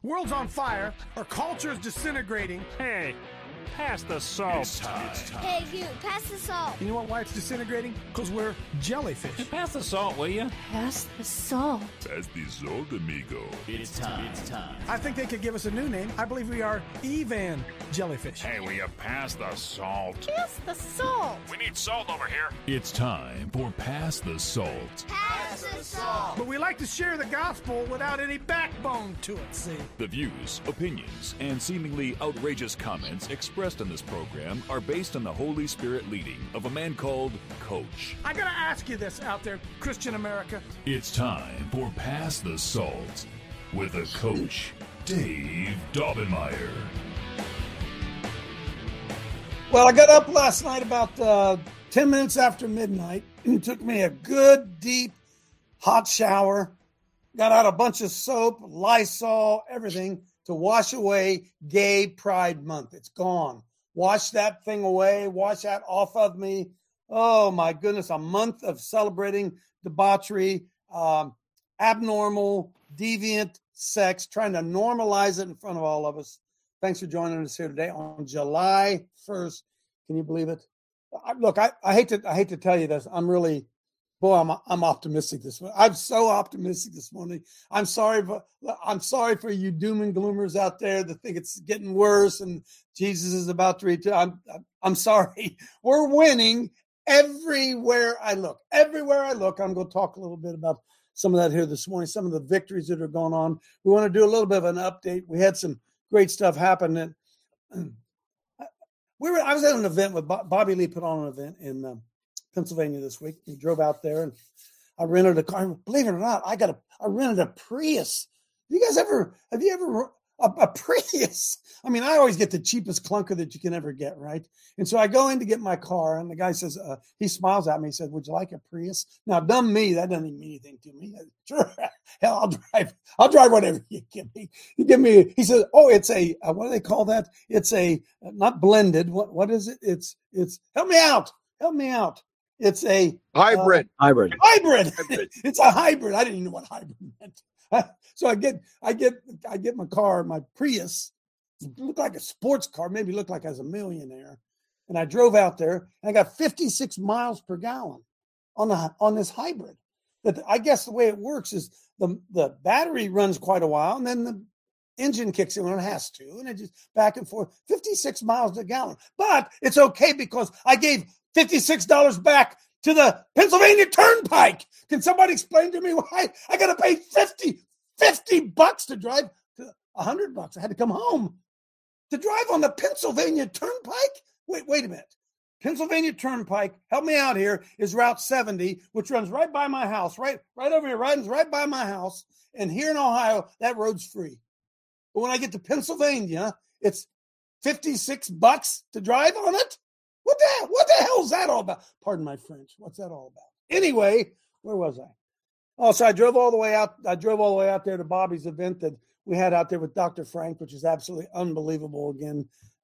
World's on fire. Our culture is disintegrating. Hey, pass the salt. It's time. Hey, you, pass the salt. You know what? Why it's disintegrating? Because we're jellyfish. Hey, pass the salt, will you? Pass the salt. Pass the salt, amigo. It's time. I think they could give us a new name. I believe we are Evan jellyfish. Hey, will you pass the salt? Pass the salt. We need salt over here. It's time for Pass the Salt. Pass the salt. But we like to share the gospel without any backbone to it, see? The views, opinions, and seemingly outrageous comments expressed in this program are based on the Holy Spirit leading of a man called Coach. I gotta ask you this out there, Christian America. It's time for Pass the Salt with the Coach, Dave Daubenmire. Well, I got up last night about 10 minutes after midnight. It took me a good, deep, hot shower. Got out a bunch of soap, Lysol, everything to wash away Gay Pride Month. It's gone. Wash that thing away. Wash that off of me. Oh, my goodness. A month of celebrating debauchery, abnormal, deviant sex, trying to normalize it in front of all of us. Thanks for joining us here today on July 1st. Can you believe it? Look, I hate to tell you this. I'm optimistic this morning. I'm so optimistic this morning. I'm sorry for you doom and gloomers out there that think it's getting worse and Jesus is about to return. I'm sorry. We're winning everywhere I look. Everywhere I look. I'm going to talk a little bit about some of that here this morning. Some of the victories that are going on. We want to do a little bit of an update. We had some great stuff happen. I was at an event with Bobby Lee put on an event in Pennsylvania this week. We drove out there and I rented a car. Believe it or not, I rented a Prius. Have you ever a Prius? I mean, I always get the cheapest clunker that you can ever get, right? And so I go in to get my car, and the guy says, he smiles at me. He said, "Would you like a Prius?" Now, dumb me, that doesn't even mean anything to me. Sure, hell, I'll drive whatever you give me. He said, "Oh, it's a what do they call that? It's a not blended. What is it? It's help me out. It's a hybrid. Hybrid. It's a hybrid. I didn't even know what hybrid meant. So I get my car, my Prius. It looked like a sports car, maybe looked like I was a millionaire. And I drove out there and I got 56 miles per gallon on this hybrid. But I guess the way it works is the battery runs quite a while and then the engine kicks in when it has to, and it just back and forth, 56 miles a gallon. But it's okay because I gave $56 back to the Pennsylvania Turnpike. Can somebody explain to me why I got to pay $50 to drive to $100? I had to come home to drive on the Pennsylvania Turnpike. Wait a minute. Pennsylvania Turnpike, help me out here, is Route 70, which runs right by my house, right over here, runs right by my house. And here in Ohio, that road's free. But when I get to Pennsylvania, it's $56 to drive on it. What the hell is that all about? Pardon my French. What's that all about? Anyway, where was I? Oh, so I drove all the way out. I drove all the way out there to Bobby's event that we had out there with Dr. Frank, which is absolutely unbelievable again.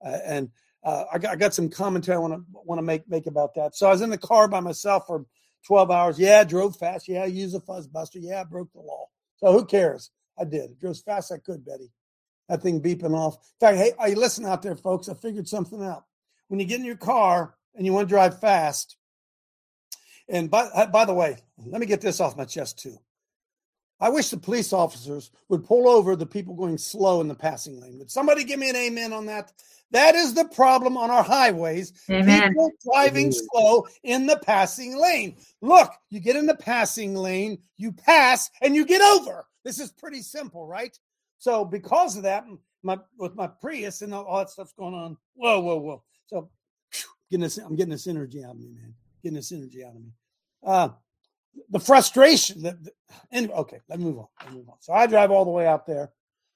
I got some commentary I want to make about that. So I was in the car by myself for 12 hours. Yeah, I drove fast. Yeah, I used a fuzz buster. Yeah, I broke the law. So who cares? I did. I drove as fast as I could, Betty. That thing beeping off. In fact, hey, listen out there, folks. I figured something out. When you get in your car and you want to drive fast, and by the way, let me get this off my chest too. I wish the police officers would pull over the people going slow in the passing lane. Would somebody give me an amen on that? That is the problem on our highways. Amen. People driving slow in the passing lane. Look, you get in the passing lane, you pass, and you get over. This is pretty simple, right? So because of that, with my Prius and all that stuff's going on, whoa. So I'm getting this energy out of me, man. Getting this energy out of me. The frustration okay, let me move on. So I drive all the way out there,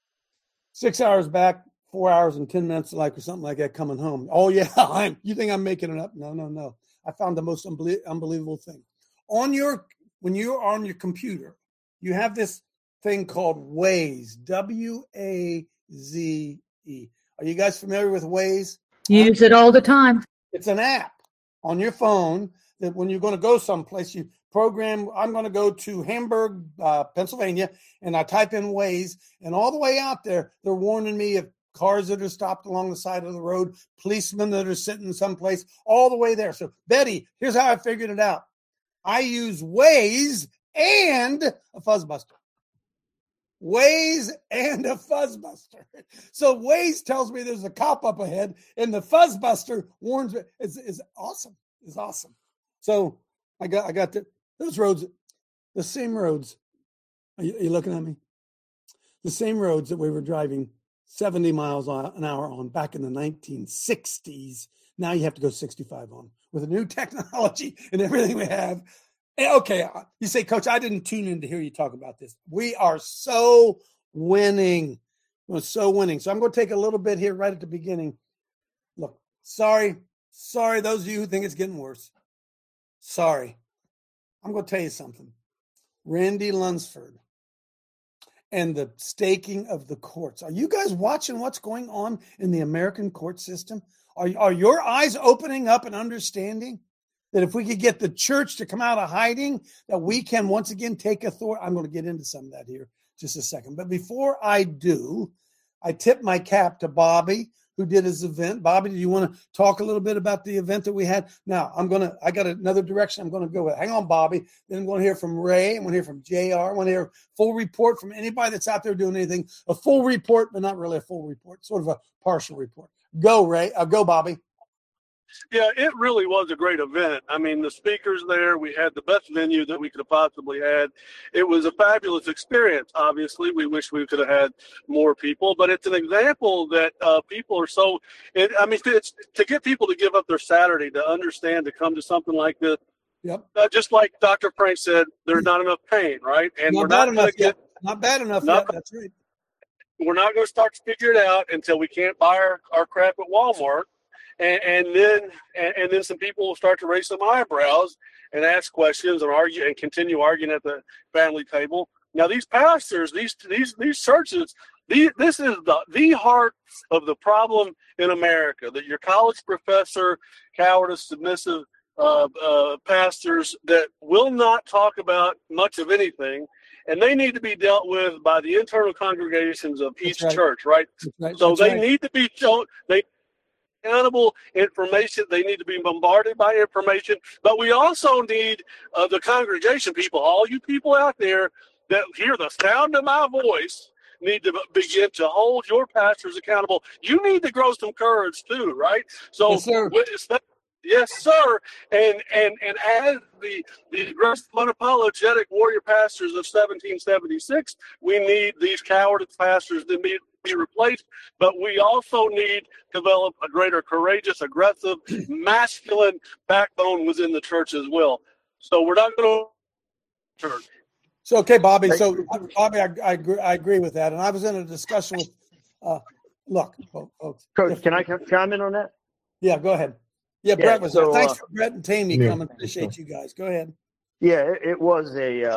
6 hours back, 4 hours and 10 minutes, or something like that, coming home. Oh yeah, you think I'm making it up? No. I found the most unbelievable thing. When you're on your computer, you have this thing called Waze, Waze. Are you guys familiar with Waze? Use it all the time. It's an app on your phone that when you're going to go someplace, you program, I'm going to go to Hamburg, Pennsylvania, and I type in Waze, and all the way out there, they're warning me of cars that are stopped along the side of the road, policemen that are sitting someplace, all the way there. So, Betty, here's how I figured it out. I use Waze and a fuzzbuster. Waze and a fuzzbuster. So Waze tells me there's a cop up ahead, and the fuzzbuster warns me. It's awesome. It's awesome. So I got those roads, the same roads. Are you looking at me? The same roads that we were driving 70 miles an hour on back in the 1960s. Now you have to go 65 on with the new technology and everything we have. Okay, you say, Coach, I didn't tune in to hear you talk about this. We are so winning. We're so winning. So I'm going to take a little bit here right at the beginning. Look, sorry, those of you who think it's getting worse. Sorry. I'm going to tell you something. Randy Lunsford and the staking of the courts. Are you guys watching what's going on in the American court system? Are your eyes opening up and understanding that if we could get the church to come out of hiding, that we can once again take authority? I'm going to get into some of that here just a second. But before I do, I tip my cap to Bobby, who did his event. Bobby, do you want to talk a little bit about the event that we had? Now, I got another direction I'm going to go with. Hang on, Bobby. Then I'm going to hear from Ray. I'm going to hear from JR. I want to hear a full report from anybody that's out there doing anything. A full report, but not really a full report, sort of a partial report. Go, Ray. Go, Bobby. Yeah, it really was a great event. I mean, the speakers there, we had the best venue that we could have possibly had. It was a fabulous experience. Obviously, we wish we could have had more people, but it's an example that people are so – it's to get people to give up their Saturday, to understand, to come to something like this. Yep. Just like Dr. Frank said, there's not enough pain, right? And not bad enough yet. Not bad enough yet. That's right. We're not going to start to figure it out until we can't buy our crap at Walmart. And then some people will start to raise some eyebrows and ask questions and argue and continue arguing at the family table. Now, these pastors, these churches, this is the heart of the problem in America. That your college professor, cowardice, submissive pastors that will not talk about much of anything, and they need to be dealt with by the internal congregations of each church, right? So they need to be shown. Accountable information. They need to be bombarded by information, but we also need the congregation people, all you people out there that hear the sound of my voice, need to begin to hold your pastors accountable. You need to grow some courage too, right? So yes, sir. And as the aggressive, unapologetic warrior pastors of 1776, we need these cowardice pastors to be replaced, but we also need to develop a greater courageous, aggressive, masculine backbone within the church as well. So we're not going to church. So, okay, Bobby. So, Bobby, I agree with that. And I was in a discussion with, look, folks. Coach, can I chime in on that? Yeah, go ahead. Yeah, Brett was there. Thanks for Brett and Tammy coming. Appreciate you guys. Go ahead. Yeah, it was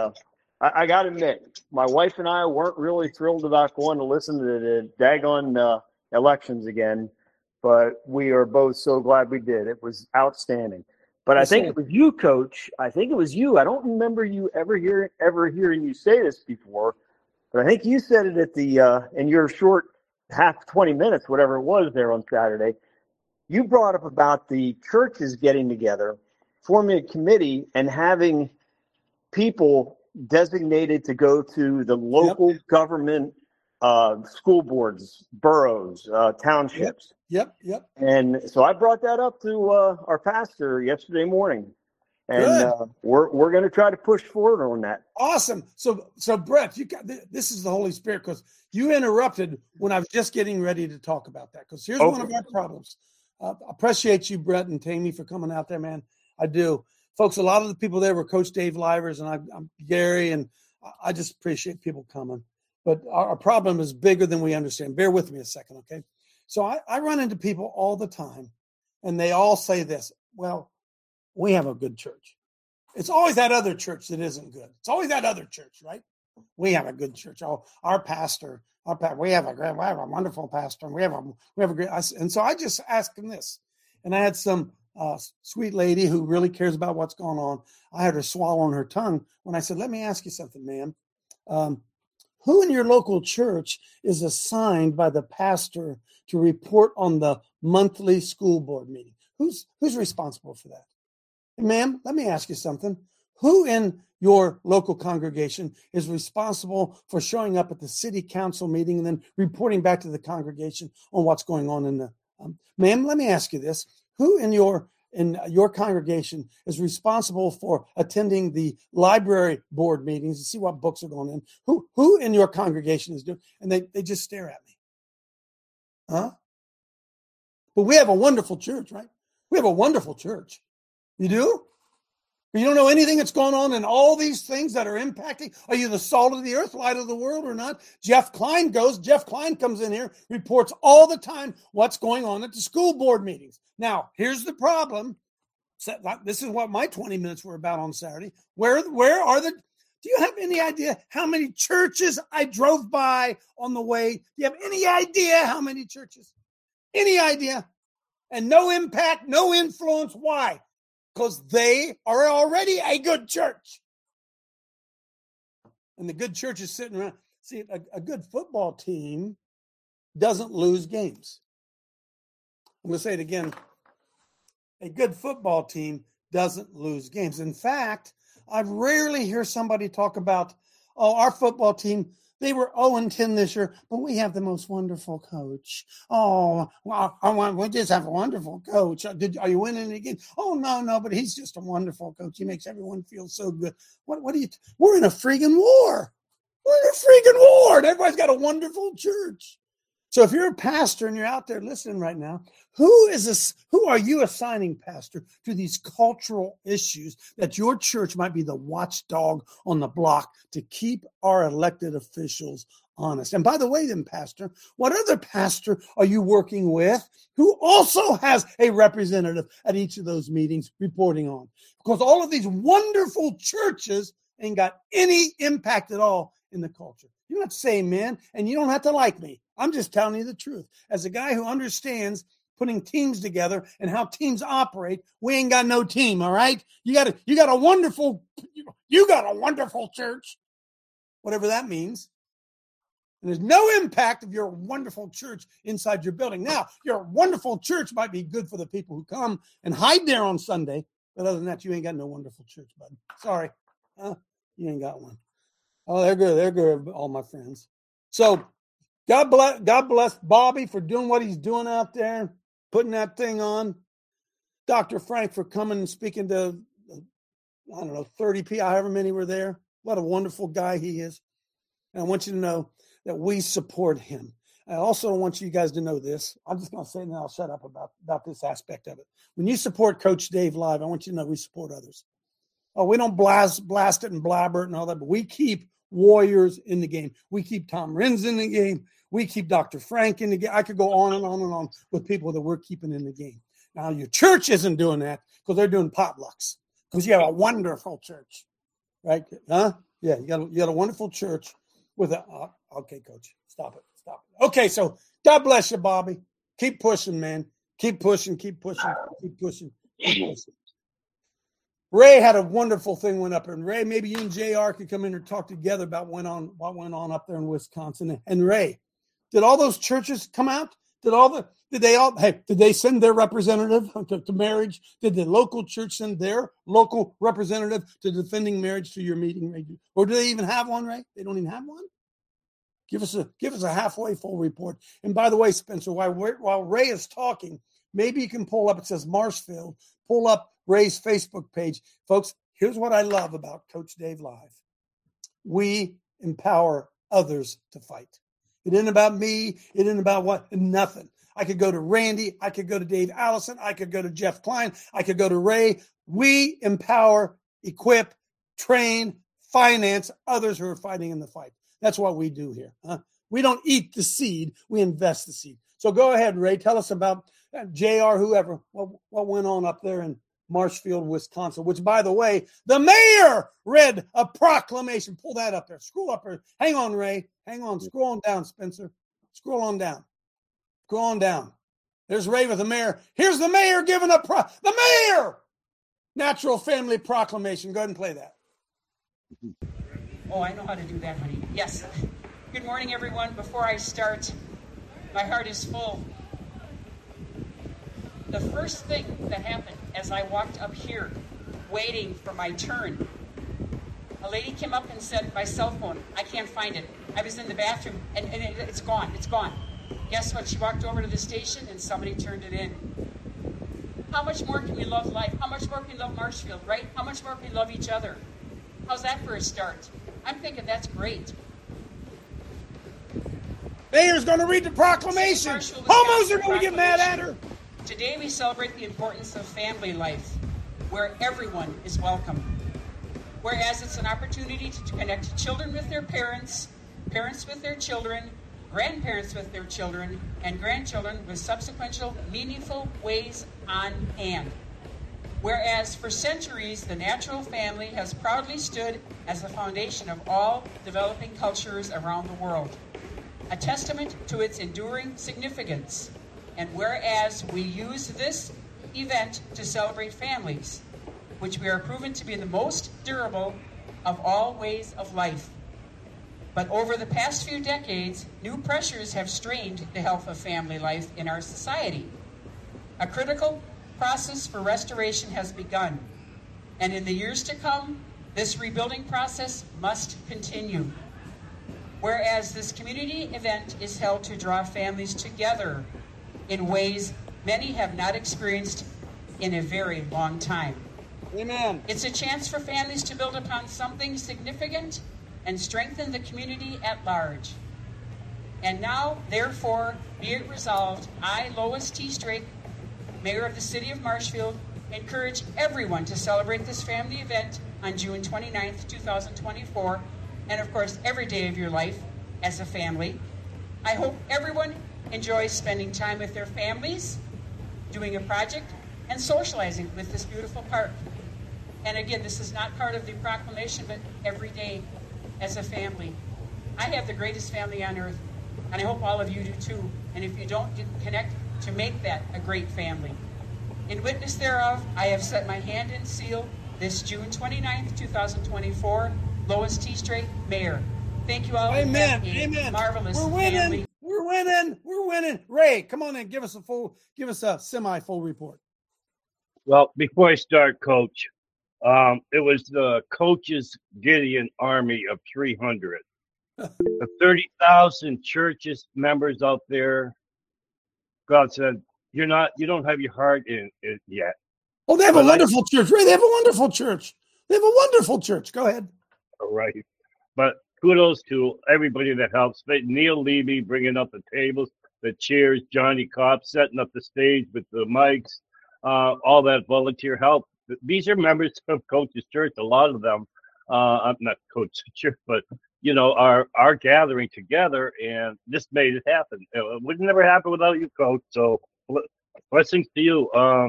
I got to admit, my wife and I weren't really thrilled about going to listen to the daggone elections again, but we are both so glad we did. It was outstanding. But I think it was you, Coach. I think it was you. I don't remember you ever hearing you say this before, but I think you said it at the in your short 20 minutes, whatever it was there on Saturday. You brought up about the churches getting together, forming a committee, and having people designated to go to the local government, school boards, boroughs, townships. Yep. And so I brought that up to our pastor yesterday morning, and we're going to try to push forward on that. Awesome. So Brett, this is the Holy Spirit, because you interrupted when I was just getting ready to talk about that. Because here's one of our problems. I appreciate you, Brett and Tammy, for coming out there, man. I do. Folks, a lot of the people there were Coach Dave Livers and I'm Gary, and I just appreciate people coming. But our problem is bigger than we understand. Bear with me a second, okay? So I run into people all the time, and they all say this, well, we have a good church. It's always that other church that isn't good. It's always that other church, right? We have a good church. Oh, our pastor, we have a wonderful pastor. And we have a great. And so I just asked him this, and I had some sweet lady who really cares about what's going on. I had her swallowing her tongue when I said, let me ask you something, ma'am. Who in your local church is assigned by the pastor to report on the monthly school board meeting? Who's responsible for that? And ma'am, let me ask you something. Who in your local congregation is responsible for showing up at the city council meeting and then reporting back to the congregation on what's going on in the ma'am, let me ask you this. Who in your congregation is responsible for attending the library board meetings to see what books are going in? Who in your congregation is doing? And they just stare at me. Huh? But we have a wonderful church, right? We have a wonderful church. You do? You don't know anything that's going on in all these things that are impacting? Are you the salt of the earth, light of the world or not? Jeff Klein comes in here, reports all the time what's going on at the school board meetings. Now, here's the problem. This is what my 20 minutes were about on Saturday. Where are do you have any idea how many churches I drove by on the way? Do you have any idea how many churches? Any idea? And no impact, no influence. Why? Because they are already a good church. And the good church is sitting around. See, a good football team doesn't lose games. I'm going to say it again. A good football team doesn't lose games. In fact, I rarely hear somebody talk about, our football team, they were 0-10 this year, but we have the most wonderful coach. Oh, well, we just have a wonderful coach. Are you winning again? Oh, no, but he's just a wonderful coach. He makes everyone feel so good. We're in a freaking war. We're in a freaking war, and everybody's got a wonderful church. So if you're a pastor and you're out there listening right now, who are you assigning, pastor, to these cultural issues that your church might be the watchdog on the block to keep our elected officials honest? And by the way, then, pastor, what other pastor are you working with who also has a representative at each of those meetings reporting on? Because all of these wonderful churches ain't got any impact at all in the culture. You don't have to say amen, and you don't have to like me. I'm just telling you the truth. As a guy who understands putting teams together and how teams operate, we ain't got no team, all right? You got a wonderful church, whatever that means. And there's no impact of your wonderful church inside your building. Now, your wonderful church might be good for the people who come and hide there on Sunday, but other than that, you ain't got no wonderful church, bud. Sorry. You ain't got one. Oh, they're good. They're good, all my friends. So God bless Bobby for doing what he's doing out there, putting that thing on. Dr. Frank for coming and speaking to, 30 people, however many were there. What a wonderful guy he is. And I want you to know that we support him. I also want you guys to know this. I'm just going to say it and then I'll shut up about this aspect of it. When you support Coach Dave live, I want you to know we support others. Oh, we don't blast it and blabber it and all that, but we keep warriors in the game. We keep Tom Renz in the game. We keep Dr. Frank in the game. I could go on and on and on with people that we're keeping in the game. Now, your church isn't doing that because they're doing potlucks because you have a wonderful church, right? Huh? Yeah, you got a wonderful church with a okay, coach, stop it. Okay, so God bless you, Bobby. Keep pushing, man. Keep pushing. Ray had a wonderful thing went up there. And Ray, maybe you and JR could come in and talk together about what went on up there in Wisconsin. And Ray, did all those churches come out? Did they send their representative to marriage? Did the local church send their local representative to defending marriage to your meeting, Ray? Or do they even have one, Ray? They don't even have one? Give us a halfway full report. And by the way, Spencer, while Ray is talking, maybe you can pull up, it says Marshfield, pull up Ray's Facebook page. Folks, here's what I love about Coach Dave Live. We empower others to fight. It isn't about me. It isn't about nothing. I could go to Randy. I could go to Dave Allison. I could go to Jeff Klein. I could go to Ray. We empower, equip, train, finance others who are fighting in the fight. That's what we do here. Huh? We don't eat the seed. We invest the seed. So go ahead, Ray. Tell us about JR, whoever, what went on up there in Marshfield, Wisconsin, which, by the way, the mayor read a proclamation. Pull that up there. Scroll up there. Hang on, Ray. Hang on. Scroll on down, Spencer. Scroll on down. There's Ray with the mayor. Here's the mayor giving the mayor natural family proclamation. Go ahead and play that. Oh, I know how to do that, honey. Yes. Good morning, everyone. Before I start, my heart is full. The first thing that happened as I walked up here, waiting for my turn, a lady came up and said, my cell phone, I can't find it. I was in the bathroom, and it's gone. It's gone. Guess what? She walked over to the station, and somebody turned it in. How much more can we love life? How much more can we love Marshfield, right? How much more can we love each other? How's that for a start? I'm thinking that's great. Mayor's going to read the proclamation. Homos are going to get mad at her. Today we celebrate the importance of family life, where everyone is welcome. Whereas it's an opportunity to connect children with their parents, parents with their children, grandparents with their children, and grandchildren with subsequent meaningful ways on hand. Whereas for centuries, the natural family has proudly stood as the foundation of all developing cultures around the world, a testament to its enduring significance. And whereas we use this event to celebrate families, which we are proven to be the most durable of all ways of life. But over the past few decades, new pressures have strained the health of family life in our society. A critical process for restoration has begun, and in the years to come, this rebuilding process must continue. Whereas this community event is held to draw families together in ways many have not experienced in a very long time. Amen. It's a chance for families to build upon something significant and strengthen the community at large. And now, therefore, be it resolved, I, Lois T. Strake, Mayor of the City of Marshfield, encourage everyone to celebrate this family event on June 29th, 2024, and of course, every day of your life as a family. I hope everyone enjoys spending time with their families, doing a project, and socializing with this beautiful park. And again, this is not part of the proclamation, but every day as a family. I have the greatest family on earth, and I hope all of you do too. And if you don't, connect to make that a great family. In witness thereof, I have set my hand and seal this June 29th, 2024, Lois T. Strake, Mayor. Thank you all. Amen. Amen. Marvelous. We're winning. Family. We're winning. We're winning. Ray, come on in. Give us a semi-full report. Well, before I start, Coach, it was the coach's Gideon army of 300. The 30,000 churches members out there. God said, you don't have your heart in it yet. Oh, they have a wonderful church. Ray, they have a wonderful church. They have a wonderful church. Go ahead. All right. But kudos to everybody that helps. Neil Levy bringing up the tables, the chairs, Johnny Kopp setting up the stage with the mics, all that volunteer help. These are members of Coach's Church. A lot of them, I'm not Coach's Church, but are gathering together, and this made it happen. It would never happen without you, Coach. So blessings to you.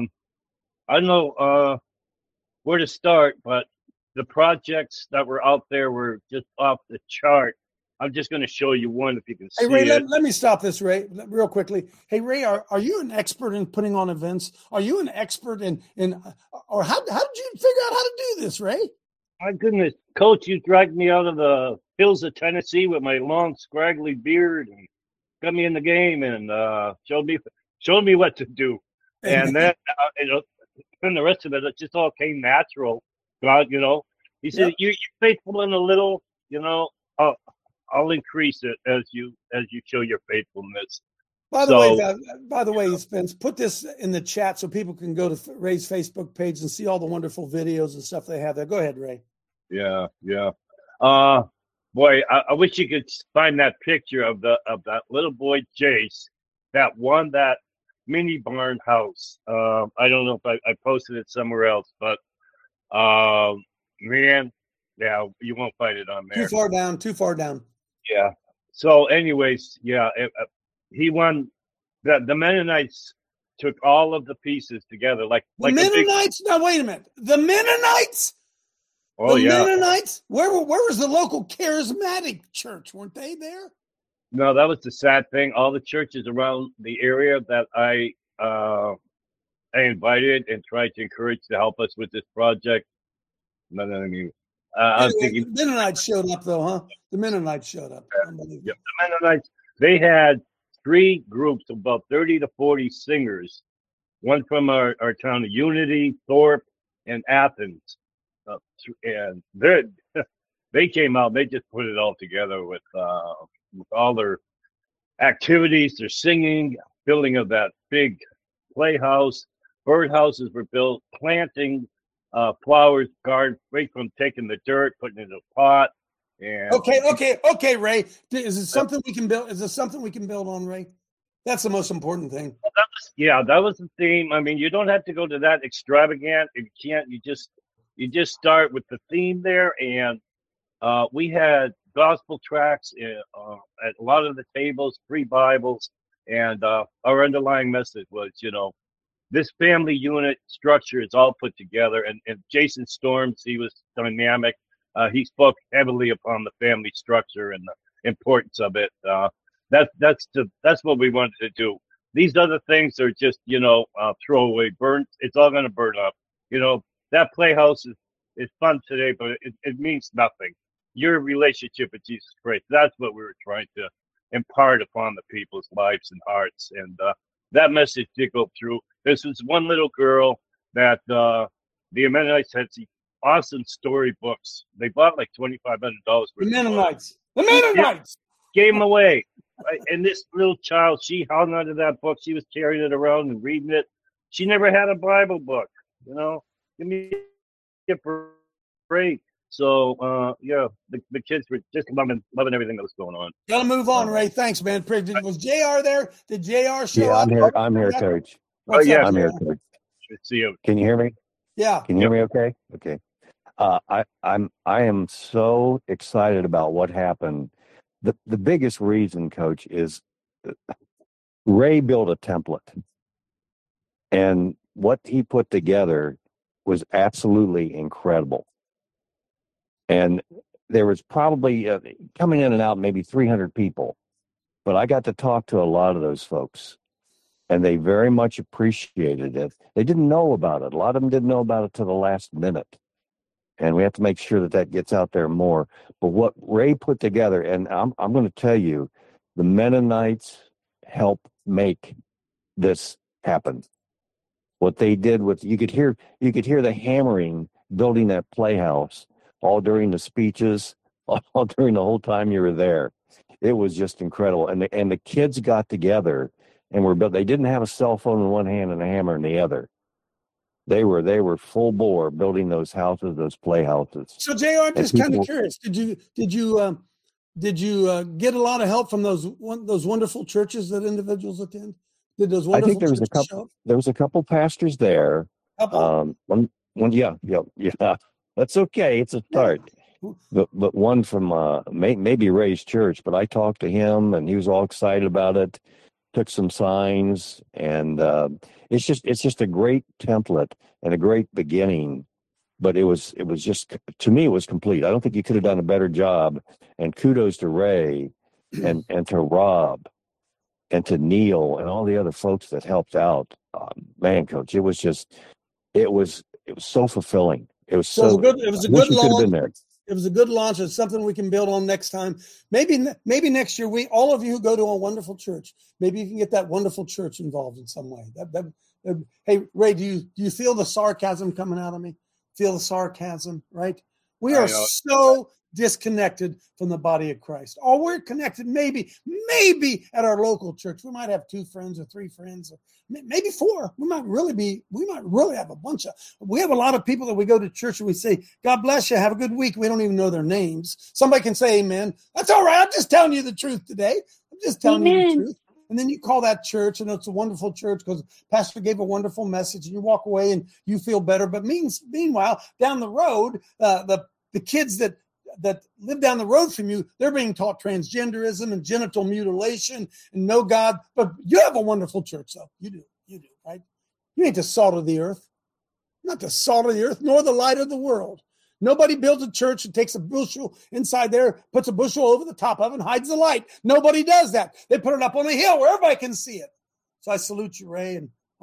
I don't know where to start, but the projects that were out there were just off the chart. I'm just going to show you one if you can see. Hey, Ray, it. let me stop this, Ray, real quickly. Hey, Ray, are you an expert in putting on events? Are you an expert in or how did you figure out how to do this, Ray? My goodness, Coach, you dragged me out of the hills of Tennessee with my long, scraggly beard and got me in the game and showed me what to do. And then, and the rest of it just all came natural. God, he said, You're faithful in a little, I'll increase it as you show your faithfulness. By the way, Spence, put this in the chat so people can go to Ray's Facebook page and see all the wonderful videos and stuff they have there. Go ahead, Ray. Yeah. Boy, I wish you could find that picture of that little boy Jace that won that mini barn house. I don't know if I posted it somewhere else, but man, yeah, you won't find it on there. Too far down. Yeah. So, anyways, yeah, he won. The Mennonites took all of the pieces together, like Mennonites. Now, wait a minute. The Mennonites. Oh, yeah. Mennonites. Where was the local charismatic church? Weren't they there? No, that was the sad thing. All the churches around the area that I I invited and tried to encourage to help us with this project. No, I mean, I'm thinking the Mennonites showed up, though, huh? The Mennonites showed up. Unbelievable. Yep. The Mennonites, they had 3 groups of about 30 to 40 singers, one from our town of Unity, Thorpe, and Athens. And they came out, they just put it all together with all their activities, their singing, building of that big playhouse. Birdhouses were built, planting flowers, garden, right from taking the dirt, putting it in a pot. And okay, Ray. Is it something we can build? Is it something we can build on, Ray? That's the most important thing. That was the theme. I mean, you don't have to go to that extravagant. You can't. You just start with the theme there, and we had gospel tracts at a lot of the tables, free Bibles, and our underlying message was, this family unit structure is all put together. And Jason Storms, he was dynamic. He spoke heavily upon the family structure and the importance of it. That's what we wanted to do. These other things are just, throwaway, burn. It's all going to burn up. That playhouse is fun today, but it means nothing. Your relationship with Jesus Christ, that's what we were trying to impart upon the people's lives and hearts. And that message did go through. This was one little girl that the Mennonites had some awesome storybooks. They bought like $2,500 worth. The Mennonites. Gave them away. Right? And this little child, she hung onto that book. She was carrying it around and reading it. She never had a Bible book. Give me a break. So, the kids were just loving everything that was going on. Gotta move on, Ray. Thanks, man. Was JR there? Did JR show up? I'm here, Coach. I'm here, Coach. See you. Can you hear me? Yeah. Can you hear me okay? Okay. I am so excited about what happened. The biggest reason, Coach, is Ray built a template. And what he put together was absolutely incredible. And there was probably coming in and out maybe 300 people. But I got to talk to a lot of those folks, and they very much appreciated it. They didn't know about it. A lot of them didn't know about it till the last minute. And we have to make sure that gets out there more. But what Ray put together, and I'm going to tell you, the Mennonites helped make this happen. What they did you could hear the hammering building that playhouse all during the speeches, all during the whole time you were there. It was just incredible. And the kids got together and were built. They didn't have a cell phone in one hand and a hammer in the other. They were full bore building those houses, those playhouses. So, JR, I'm just kind of curious. Did you get a lot of help from those wonderful churches that individuals attend? Did those wonderful? I think there was a couple pastors there. Couple? One, yeah. That's okay. It's a start. But one from maybe Ray's church. But I talked to him, and he was all excited about it. Took some signs, and it's just a great template and a great beginning. But it was just, to me, it was complete. I don't think you could have done a better job. And kudos to Ray and to Rob and to Neil and all the other folks that helped out. Man, Coach, it was so fulfilling. It was so good. It was a good launch. Been there. It was a good launch. It's something we can build on next time. Maybe next year, all of you who go to a wonderful church, maybe you can get that wonderful church involved in some way. Hey, Ray, do you feel the sarcasm coming out of me? Feel the sarcasm, right? We are so disconnected from the body of Christ. Or we're connected maybe at our local church. We might have 2 friends or 3 friends, or maybe 4. We might really have a bunch of. We have a lot of people that we go to church and we say, God bless you, have a good week. We don't even know their names. Somebody can say amen. That's all right. I'm just telling you the truth today. I'm just telling you the truth. And then you call that church, and it's a wonderful church because pastor gave a wonderful message, and you walk away and you feel better. But meanwhile, down the road, the kids that live down the road from you, they're being taught transgenderism and genital mutilation and no God. But you have a wonderful church, though. You do, right? You ain't the salt of the earth. Not the salt of the earth, nor the light of the world. Nobody builds a church and takes a bushel inside there, puts a bushel over the top of it, and hides the light. Nobody does that. They put it up on a hill where everybody can see it. So I salute you, Ray, and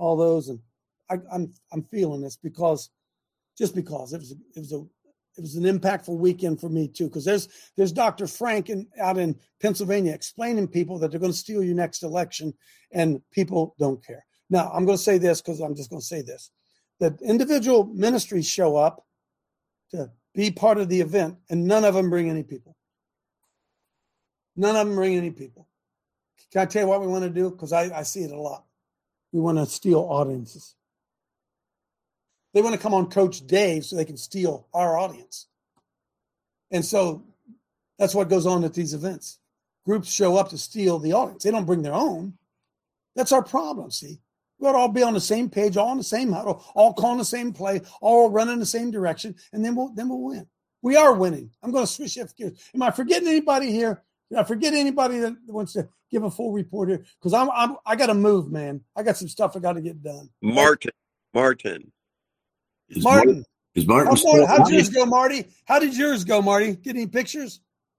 all those, and I'm feeling this because it was an impactful weekend for me too. Because there's Dr. Frank out in Pennsylvania explaining people that they're going to steal your next election, and people don't care. Now I'm going to say this because I'm just going to say this: that individual ministries show up to be part of the event, and none of them bring any people. None of them bring any people. Can I tell you what we want to do? Because I see it a lot. We want to steal audiences. They want to come on Coach Dave so they can steal our audience. And so that's what goes on at these events. Groups show up to steal the audience. They don't bring their own. That's our problem, see? We ought to all be on the same page, all in the same huddle, all calling the same play, all running the same direction, and then we'll win. We are winning. I'm going to switch shift gears. Am I forgetting anybody here? Did I forget anybody that wants to give a full report here? Because I got to move, man. I got some stuff I got to get done. Martin. Is Martin How'd yours go, Marty? How did yours go, Marty? Get any pictures?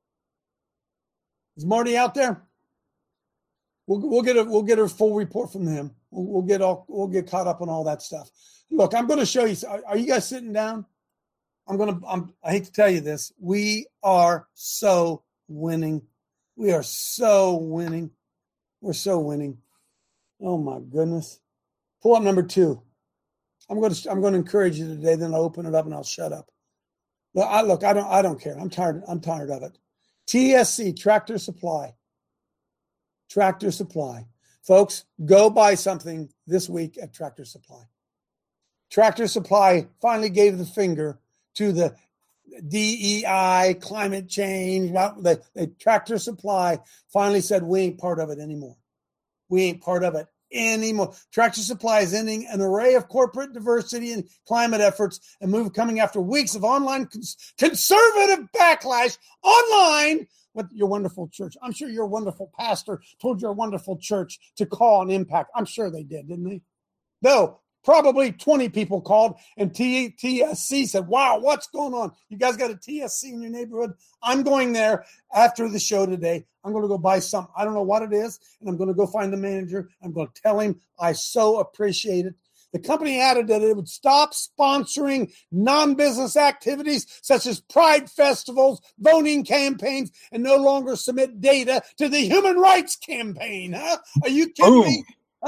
Is Marty out there? We'll get a full report from him. We'll get caught up on all that stuff. Look, I'm going to show you. Are you guys sitting down? I hate to tell you this. We are so winning. We are so winning. We're so winning. Oh my goodness. Pull up number 2. I'm going to encourage you today. Then I'll open it up and I'll shut up. I don't care. I'm tired of it. TSC, Tractor Supply. Tractor Supply. Folks, go buy something this week at Tractor Supply. Tractor Supply finally gave the finger to the DEI, climate change. The Tractor Supply finally said, we ain't part of it anymore. We ain't part of it anymore. Tractor Supply is ending an array of corporate diversity and climate efforts and coming after weeks of online conservative backlash online with your wonderful church. I'm sure your wonderful pastor told your wonderful church to call an impact. I'm sure they did, didn't they? No, probably 20 people called, and TSC said, wow, what's going on? You guys got a TSC in your neighborhood? I'm going there after the show today. I'm going to go buy something. I don't know what it is, and I'm going to go find the manager. I'm going to tell him I so appreciate it. The company added that it would stop sponsoring non-business activities such as pride festivals, voting campaigns, and no longer submit data to the Human Rights Campaign. Huh? Are you kidding me?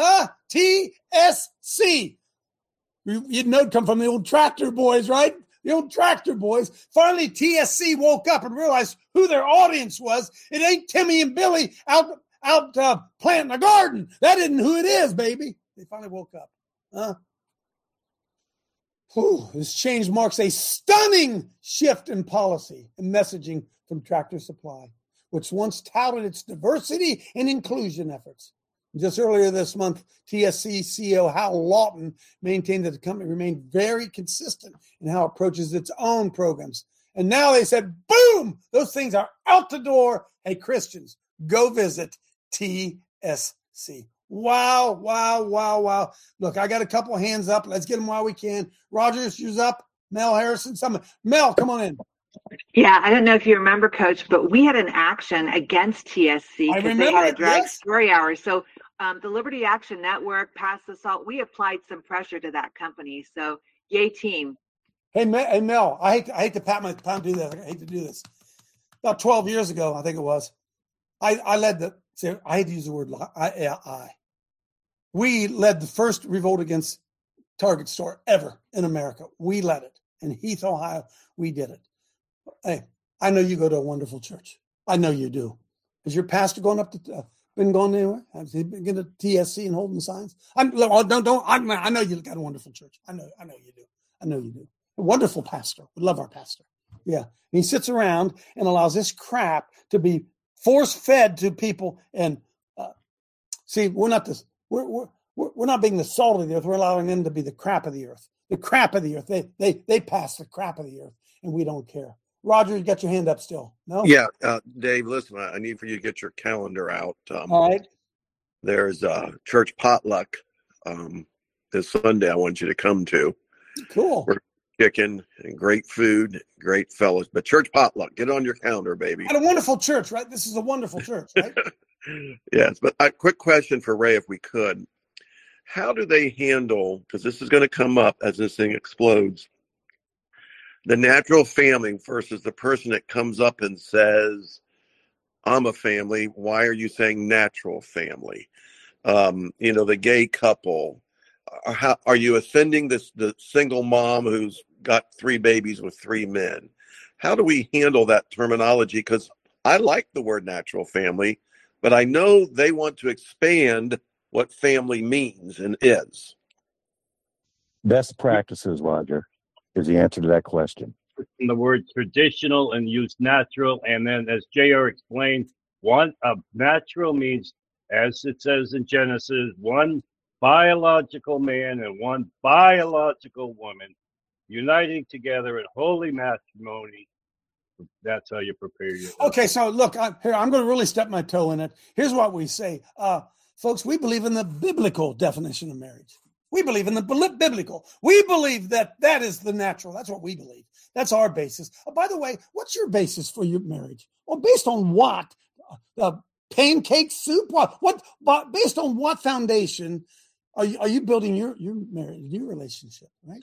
TSC. You'd know it come from the old Tractor Boys, right? The old Tractor Boys. Finally, TSC woke up and realized who their audience was. It ain't Timmy and Billy out planting a garden. That isn't who it is, baby. They finally woke up. This change marks a stunning shift in policy and messaging from Tractor Supply, which once touted its diversity and inclusion efforts. Just earlier this month, TSC CEO Hal Lawton maintained that the company remained very consistent in how it approaches its own programs. And now they said, boom, those things are out the door. Hey, Christians, go visit TSC. Wow. Look, I got a couple hands up. Let's get them while we can. Rogers, you're up. Mel Harrison, Mel, come on in. Yeah, I don't know if you remember, Coach, but we had an action against TSC because they had a drag story hour. So the Liberty Action Network, Pass the Salt, we applied some pressure to that company. So yay, team. Hey, Mel, I hate to pat my pound do that. I hate to do this. About 12 years ago, I think it was, I led I hate to use the word we led the first revolt against Target store ever in America. We led it. In Heath, Ohio, we did it. Hey, I know you go to a wonderful church. I know you do. Is your pastor been going anywhere? Has he been to TSC and holding signs? I know you got a wonderful church. I know you do. A wonderful pastor. We love our pastor. Yeah. And he sits around and allows this crap to be force-fed to people. And see, we're not being the salt of the earth. We're allowing them to be the crap of the earth. The crap of the earth. They pass the crap of the earth, and we don't care. Roger, you got your hand up still? No? Yeah, Dave, listen, I need for you to get your calendar out. All right. There's a church potluck this Sunday I want you to come to. Cool. We're chicken and great food, great fellows. But church potluck, get on your calendar, baby. At a wonderful church, right? This is a wonderful church, right? Yes, but a quick question for Ray, if we could. how do they handle, because this is going to come up as this thing explodes, the natural family versus the person that comes up and says, I'm a family. Why are you saying natural family? The gay couple. How are you offending the single mom who's got 3 babies with 3 men? How do we handle that terminology? Because I like the word natural family, but I know they want to expand what family means and is. Best practices, Roger, is the answer to that question. The word traditional and use natural. And then as JR explained, natural means, as it says in Genesis, one biological man and one biological woman uniting together in holy matrimony. That's how you prepare your life. Okay, so look, I'm going to really step my toe in it. Here's what we say. Folks, we believe in the biblical definition of marriage. We believe in the biblical. We believe that is the natural. That's what we believe. That's our basis. By the way, what's your basis for your marriage? Well, based on what? Pancake soup? What? Based on what foundation are you building your marriage, your relationship? Right?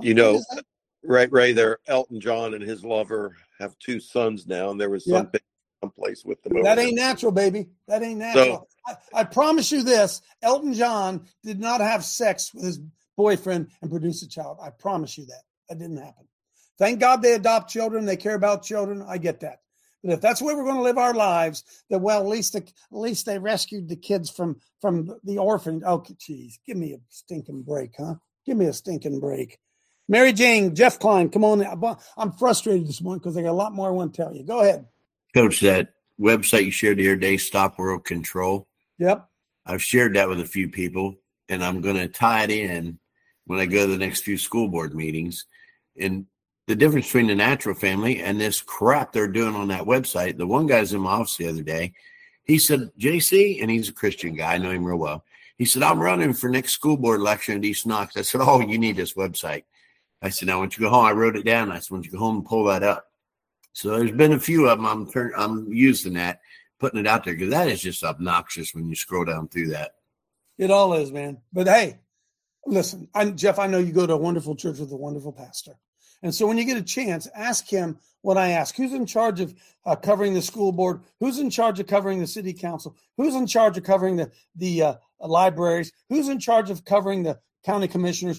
Ray, there, Elton John and his lover have 2 sons now, and there was someplace with them. That ain't natural, baby. That ain't natural. So, I promise you this: Elton John did not have sex with his boyfriend and produce a child. I promise you that. That didn't happen. Thank God they adopt children. They care about children. I get that. But if that's the way we're going to live our lives, then at least they rescued the kids from the orphan. Oh, geez, give me a stinking break, huh? Give me a stinking break. Mary Jane, Jeff Klein, come on. I'm frustrated this morning because I got a lot more I want to tell you. Go ahead. Coach, that website you shared the other day, Stop World Control. Yep. I've shared that with a few people, and I'm going to tie it in when I go to the next few school board meetings. And the difference between the natural family and this crap they're doing on that website. The one guy's in my office the other day. He said, JC, and he's a Christian guy. I know him real well. He said, I'm running for next school board election at East Knox. I said, you need this website. I said, now, once you go home, I wrote it down. I said, once you go home and pull that up. So there's been a few of them. I'm using that, putting it out there, because that is just obnoxious when you scroll down through that. It all is, man. But hey, listen, Jeff, I know you go to a wonderful church with a wonderful pastor. And so when you get a chance, ask him what I ask. Who's in charge of covering the school board? Who's in charge of covering the city council? Who's in charge of covering the libraries? Who's in charge of covering the county commissioners?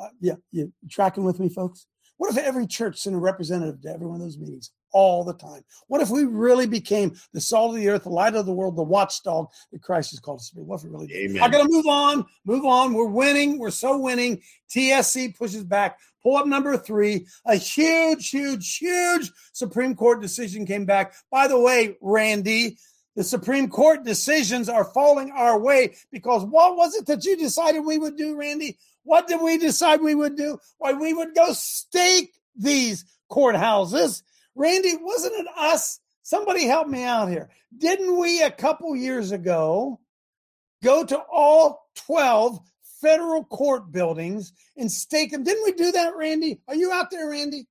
You tracking with me, folks? What if every church sent a representative to every one of those meetings all the time? What if we really became the salt of the earth, the light of the world, the watchdog that Christ has called us to be? What if we really did? I got to move on. We're winning. We're so winning. TSC pushes back. Pull up number 3. A huge, huge, huge Supreme Court decision came back. By the way, Randy, the Supreme Court decisions are falling our way because what was it that you decided we would do, Randy? What did we decide we would do? Why, we would go stake these courthouses. Randy, wasn't it us? Somebody help me out here. Didn't we a couple years ago go to all 12 federal court buildings and stake them? Didn't we do that, Randy? Are you out there, Randy?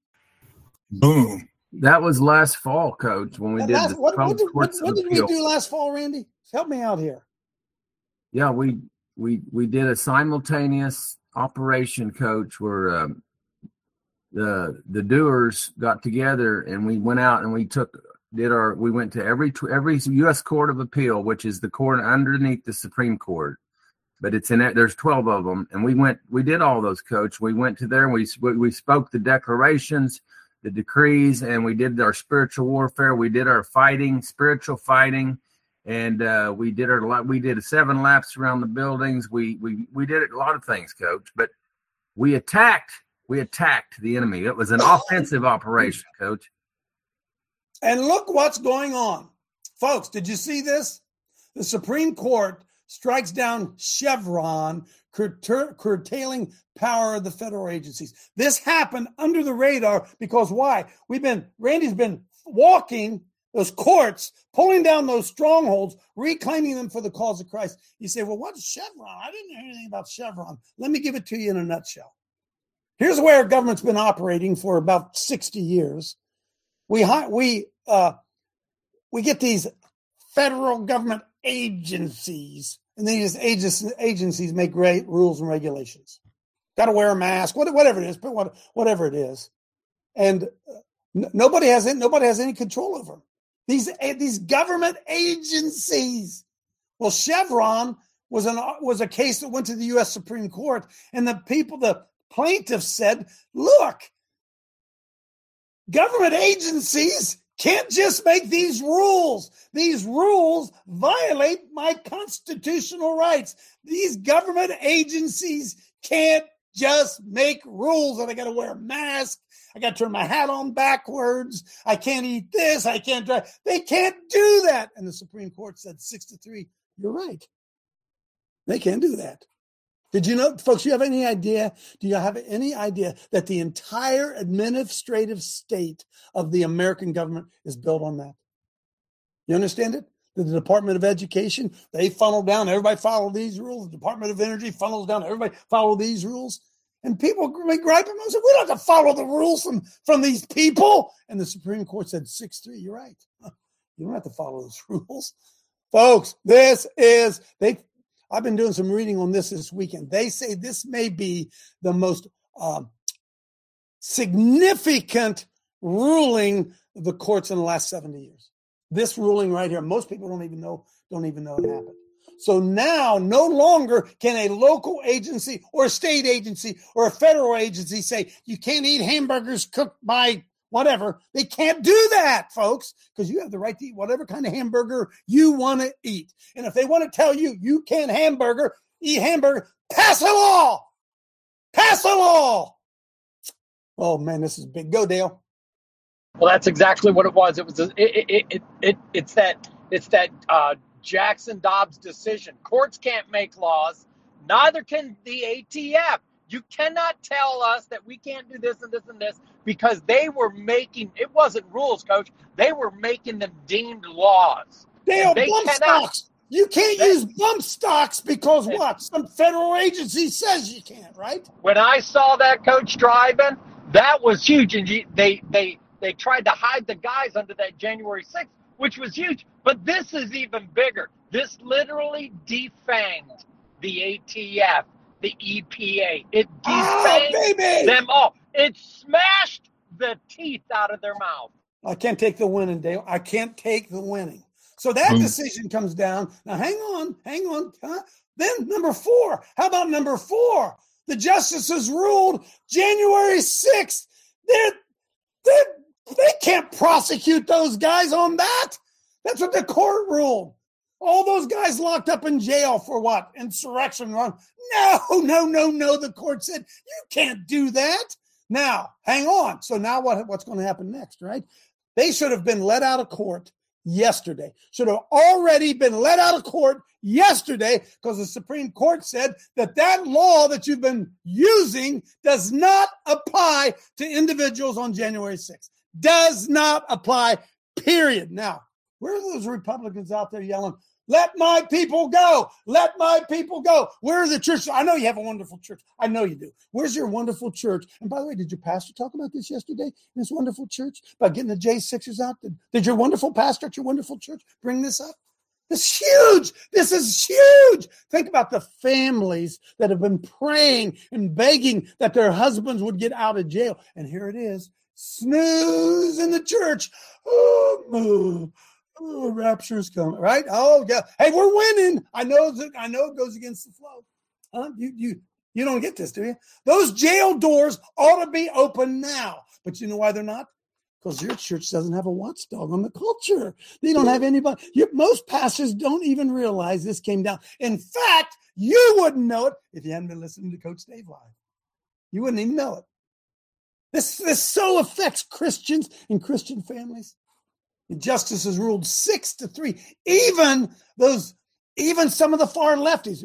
Boom. That was last fall, Coach, when we did the what did we do last fall, Randy? Help me out here. Yeah, we did a simultaneous operation, Coach, where the doers got together and we went out and we went to every U.S. Court of Appeal, which is the court underneath the Supreme Court. But there's 12 of them, and we did all those, Coach. We went to there and we spoke the declarations, the decrees, and we did our spiritual warfare. We did our spiritual fighting, and we did 7 laps around the buildings. We did a lot of things, Coach. But we attacked the enemy. It was an offensive operation, Coach. And look what's going on, folks. Did you see this? The Supreme Court strikes down Chevron, curtailing power of the federal agencies. This happened under the radar because why? Randy's been walking those courts, pulling down those strongholds, reclaiming them for the cause of Christ. You say, well, what's Chevron? I didn't know anything about Chevron. Let me give it to you in a nutshell. Here's where our government's been operating for about 60 years. We get these federal government agencies, and these agencies make great rules and regulations. Got to wear a mask, whatever it is, but whatever it is, and nobody has any control over them. These government agencies. Well, Chevron was a case that went to the U.S. Supreme Court, and the plaintiffs said, "Look, government agencies can't just make these rules. These rules violate my constitutional rights. These government agencies can't just make rules that I got to wear a mask. I got to turn my hat on backwards. I can't eat this. I can't drive." They can't do that. And the Supreme Court said 6-3, you're right. They can't do that. Did you know, folks, do you have any idea that the entire administrative state of the American government is built on that? You understand it? The Department of Education, they funnel down, everybody follow these rules. The Department of Energy funnels down, everybody follow these rules. And people may gripe and say, we don't have to follow the rules from these people. And the Supreme Court said 6-3, you're right. You don't have to follow those rules. Folks, I've been doing some reading on this weekend. They say this may be the most significant ruling of the courts in the last 70 years. This ruling right here, most people don't even know it happened. So now no longer can a local agency or a state agency or a federal agency say you can't eat hamburgers cooked by whatever. They can't do that, folks, because you have the right to eat whatever kind of hamburger you want to eat. And if they want to tell you you can't eat hamburger, pass a law. Pass a law. Oh, man, this is big. Go, Dale. Well, that's exactly what it was. It was it's that Jackson Dobbs decision. Courts can't make laws. Neither can the ATF. You cannot tell us that we can't do this and this and this because they were making, it wasn't rules, Coach. They were making them deemed laws. Dale, bump stocks. You can't use bump stocks because what? Some federal agency says you can't, right? When I saw that, Coach, driving, that was huge. And they tried to hide the guys under that January 6th, which was huge. But this is even bigger. This literally defanged the ATF, the EPA. It defanged them all. It smashed the teeth out of their mouth. I can't take the winning, Dale. I can't take the winning. So that decision comes down. Now, hang on. Huh? Then number 4. How about number 4? The justices ruled January 6th. They can't prosecute those guys on that. That's what the court ruled. All those guys locked up in jail for what? Insurrection. No. The court said, you can't do that. Now, hang on. So now what's going to happen next, right? They should have been let out of court yesterday. Should have already been let out of court yesterday because the Supreme Court said that law that you've been using does not apply to individuals on January 6th. Does not apply, period. Now, where are those Republicans out there yelling, let my people go, let my people go? Where are the churches? I know you have a wonderful church. I know you do. Where's your wonderful church? And by the way, did your pastor talk about this yesterday in this wonderful church about getting the J6ers out? Did your wonderful pastor at your wonderful church bring this up? This is huge. This is huge. Think about the families that have been praying and begging that their husbands would get out of jail. And here it is. Snooze in the church. Oh, rapture's coming, right? Oh, yeah. Hey, we're winning. I know it goes against the flow. Huh? You don't get this, do you? Those jail doors ought to be open now. But you know why they're not? Because your church doesn't have a watchdog on the culture. They don't have anybody. Most pastors don't even realize this came down. In fact, you wouldn't know it if you hadn't been listening to Coach Dave Live. You wouldn't even know it. This so affects Christians and Christian families. The justices ruled 6-3. Even some of the far lefties.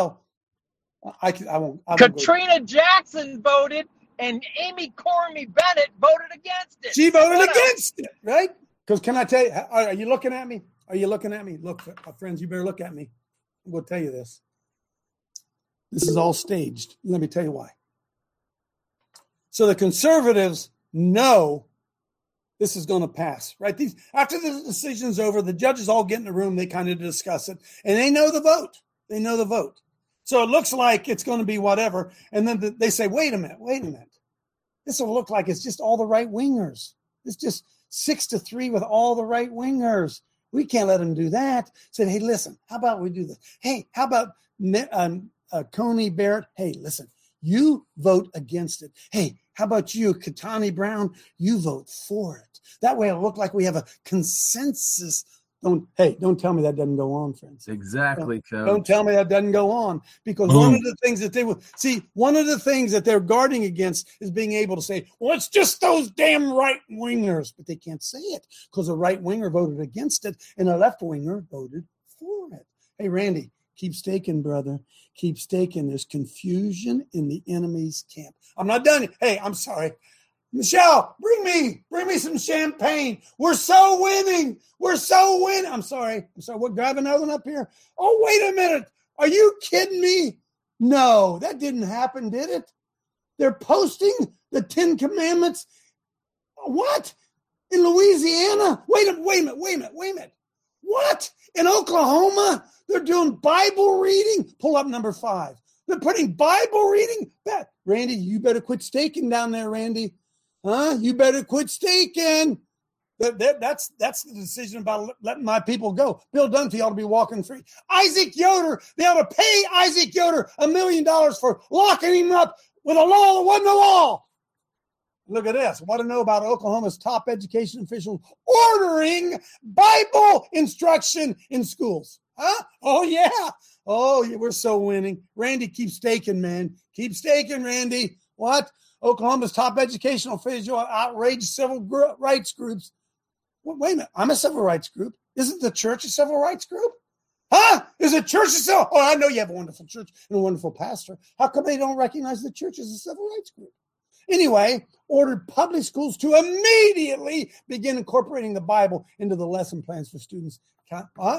I won't. Katrina Jackson voted, and Amy Coney Bennett voted against it. She voted against it, right? Because can I tell you? Are you looking at me? Are you looking at me? Look, friends, you better look at me. I'm going to tell you this. This is all staged. Let me tell you why. So the conservatives know this is going to pass, right? After the decision's over, the judges all get in the room. They kind of discuss it, and they know the vote. They know the vote. So it looks like it's going to be whatever. And then they say, wait a minute. This will look like it's just all the right wingers. It's just 6-3 with all the right wingers. We can't let them do that. Said, hey, listen, how about we do this? Hey, how about Coney Barrett? Hey, listen, you vote against it. Hey, how about you, Ketanji Brown? You vote for it. That way it'll look like we have a consensus. Don't tell me that doesn't go on, friends. Exactly, Coach. Don't tell me that doesn't go on, because one of the things that they're guarding against is being able to say, well, it's just those damn right wingers, but they can't say it because a right winger voted against it and a left winger voted for it. Hey, Randy, keep staking, brother. Keep staking. There's confusion in the enemy's camp. I'm not done. Hey, I'm sorry. Michelle, bring me some champagne. We're so winning. I'm sorry. What, grab another one up here? Oh, wait a minute. Are you kidding me? No, that didn't happen, did it? They're posting the 10 Commandments. What? In Louisiana? Wait a minute. What? In Oklahoma? They're doing Bible reading? Pull up number 5. They're putting Bible reading back. Randy, you better quit staking down there, Randy. Huh? You better quit staking. That's the decision about letting my people go. Bill Dunphy ought to be walking free. Isaac Yoder, they ought to pay Isaac Yoder $1 million for locking him up with a law that wasn't a law. Look at this. Want to know about Oklahoma's top education officials ordering Bible instruction in schools? Huh? Oh, yeah. We're so winning. Randy, keep staking, man. Keep staking, Randy. What? Oklahoma's top educational official outraged civil rights groups. Wait a minute. I'm a civil rights group. Isn't the church a civil rights group? Huh? Is a church a civil? Oh, I know you have a wonderful church and a wonderful pastor. How come they don't recognize the church as a civil rights group? Anyway, ordered public schools to immediately begin incorporating the Bible into the lesson plans for students. Huh?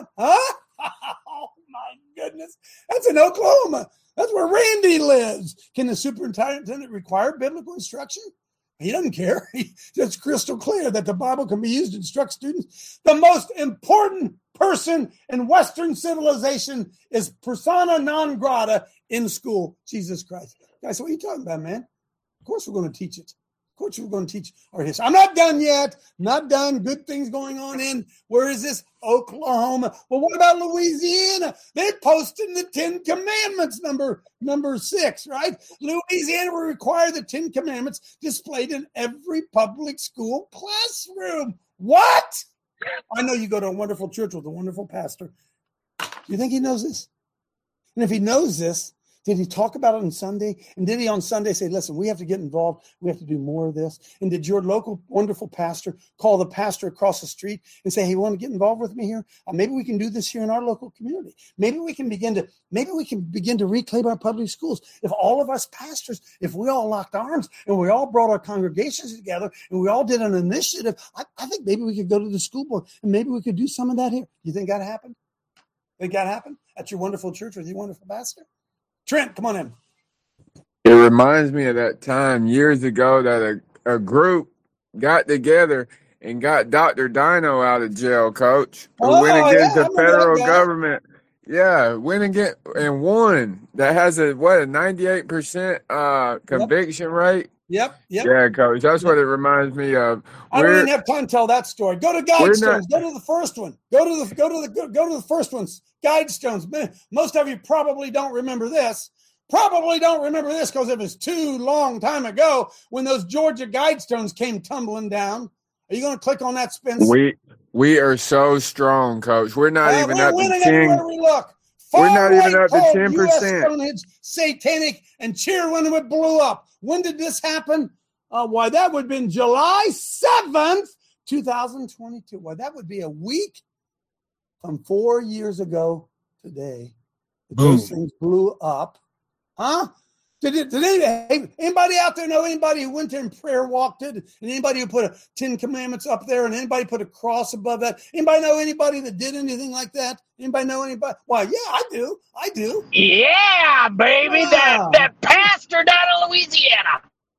Oh, my goodness. That's in Oklahoma. That's where Randy lives. Can the superintendent require biblical instruction? He doesn't care. It's crystal clear that the Bible can be used to instruct students. The most important person in Western civilization is persona non grata in school, Jesus Christ. Guys, what are you talking about, man? Of course we're going to teach it. Of course we're going to teach our history. I'm not done yet. Not done. Good things going on in, where is this? Oklahoma. Well, what about Louisiana? They're posting the 10 Commandments, number 6, right? Louisiana will require the 10 Commandments displayed in every public school classroom. What? I know you go to a wonderful church with a wonderful pastor. You think he knows this? And if he knows this, did he talk about it on Sunday? And did he on Sunday say, listen, we have to get involved. We have to do more of this. And did your local wonderful pastor call the pastor across the street and say, hey, you want to get involved with me here? Maybe we can do this here in our local community. Maybe we can begin to reclaim our public schools. If all of us pastors, if we all locked arms and we all brought our congregations together and we all did an initiative, I think maybe we could go to the school board and maybe we could do some of that here. You think that happened? Think that happened at your wonderful church with your wonderful pastor? Trent, come on in. It reminds me of that time years ago that a group got together and got Dr. Dino out of jail, Coach. Who went against the federal government. Yeah, went and won. That has a 98% conviction rate. Yep. Yeah, Coach. That's what it reminds me of. I don't even have time to tell that story. Go to Guidestones. Go to the first one. Go to the first ones. Guidestones. Most of you probably don't remember this. Because it was too long time ago when those Georgia Guidestones came tumbling down. Are you going to click on that, Spence? We are so strong, Coach. We're not even up to 10. Everywhere we look. We're not even up to 10%. Stonehenge, satanic, and cheer when it blew up. When did this happen? Why, that would have been July 7th, 2022. Why, that would be a week from 4 years ago today. Those things blew up. Huh? Did anybody out there know anybody who went there and prayer walked it? And anybody who put a 10 Commandments up there and anybody put a cross above that? Anybody know anybody that did anything like that? Anybody know anybody? Why, yeah, I do. Yeah, baby. That pastor down in Louisiana.